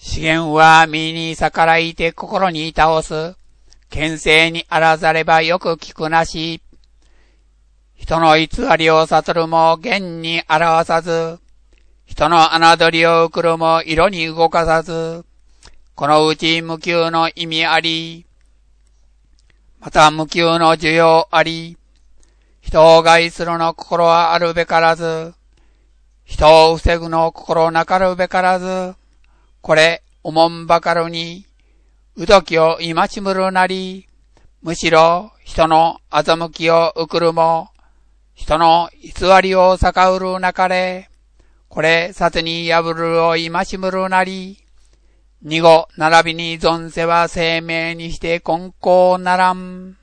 資源は身に逆らいて心に倒す。牽制にあらざればよく聞くなし。人の偽りを悟るも言に表さず。人の侮りを送るも色に動かさず。このうち無給の意味あり。また無給の需要あり。人を害するの心はあるべからず。人を防ぐの心なかるべからず。これ、おもんばかるに、うどきを今しむるなり、むしろ人の欺きをうくるも、人の偽りを逆うるなかれ、これ、殺に破るを今しむるなり、二語並びに存世は生命にして根高ならん。